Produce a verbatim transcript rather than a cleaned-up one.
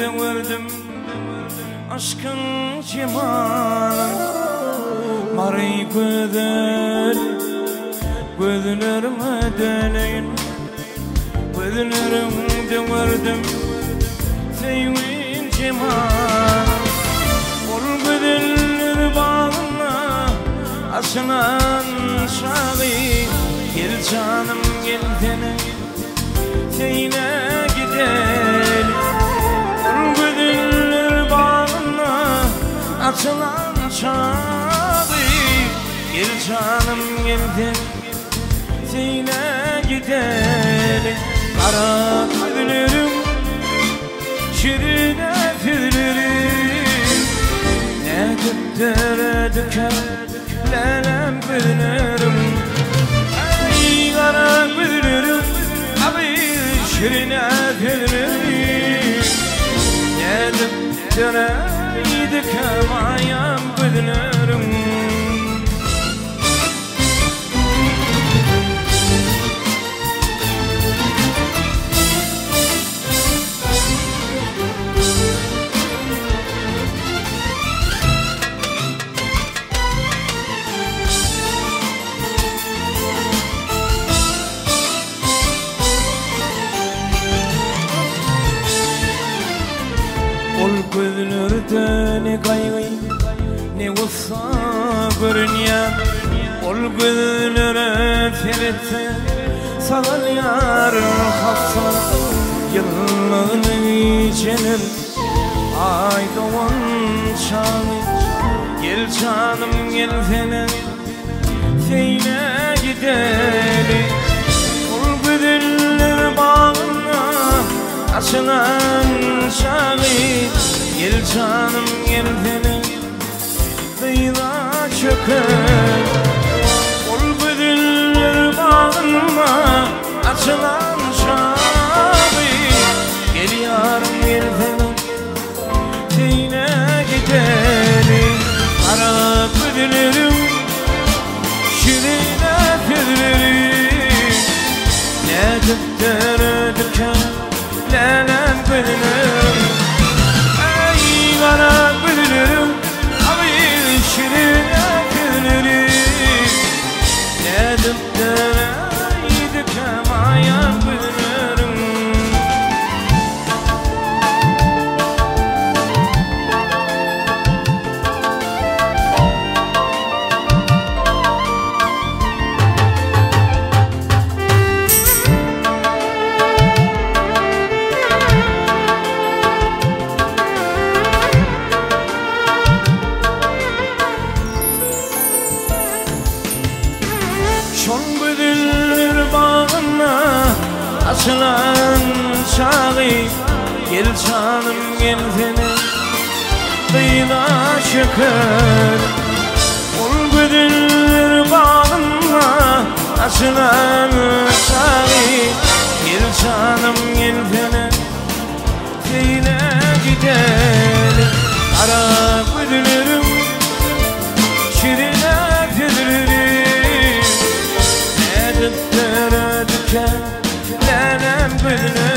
devirdim aşkın cemalın Mari gözler gözlerime döneyin gözlerim devirdim sevin cemalın ol gözler bağına asılan şahi gel canım gel dene seyine gidelim ol gözler bağına asılan şahi gel canım gel dene seyine gidelim kara gözlerim şirin efirlerim ne döktüre döker lelem gözlerim ay kara gözlerim abi şirin efirlerim ne döktüre döker ayam gözlerim gözlerde ne kaygı ne gussa görünüyor ol gözlere ferette sağal yar hafsa yıllarını içelim ay doğan şanı gel canım gel sene seyine gidelim ol gözler bağına açılan şahit gel canım gel sene kıyıda çöker ol gözler bağına açılan şahit gel yarım gel sene seyine gidelim kara gözlerim şirin efirlerim ne döktüre döker lelem gözlerim ay kara gözlerim abi şirin efirlerim ne döktüre döker ayam gözlerim şon gözler bağına asılan şahi gel canım gel sene kıyıda şeker ol gözler bağına asılan şahi gel canım gel sene seyine gidelim kara gözlerim şirin efirlerim döktüre döker lelem gözlerim